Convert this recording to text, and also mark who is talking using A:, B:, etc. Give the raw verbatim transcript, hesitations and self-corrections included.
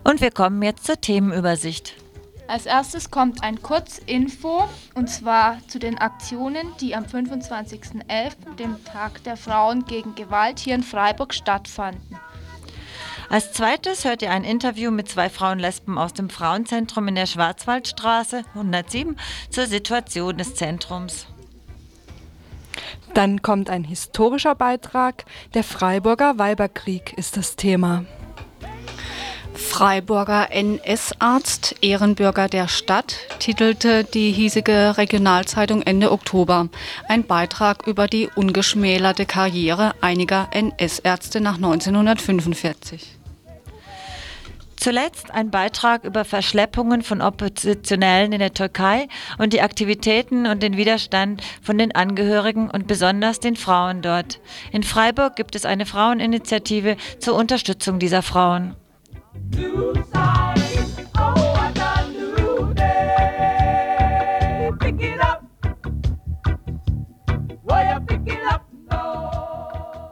A: Und wir kommen jetzt zur Themenübersicht.
B: Als erstes kommt ein Kurzinfo, und zwar zu den Aktionen, die am fünfundzwanzigsten elften, dem Tag der Frauen gegen Gewalt, hier in Freiburg stattfanden.
A: Als zweites hört ihr ein Interview mit zwei Frauenlesben aus dem Frauenzentrum in der Schwarzwaldstraße hundertsieben zur Situation des Zentrums.
C: Dann kommt ein historischer Beitrag. Der Freiburger Weiberkrieg ist das Thema.
D: Freiburger N S-Arzt, Ehrenbürger der Stadt, titelte die hiesige Regionalzeitung Ende Oktober. Ein Beitrag über die ungeschmälerte Karriere einiger N S-Ärzte nach neunzehnhundertfünfundvierzig.
A: Zuletzt ein Beitrag über Verschleppungen von Oppositionellen in der Türkei und die Aktivitäten und den Widerstand von den Angehörigen und besonders den Frauen dort. In Freiburg gibt es eine Fraueninitiative zur Unterstützung dieser Frauen.
E: New side, oh, what a new day. Pick it up. Boy, you pick it up.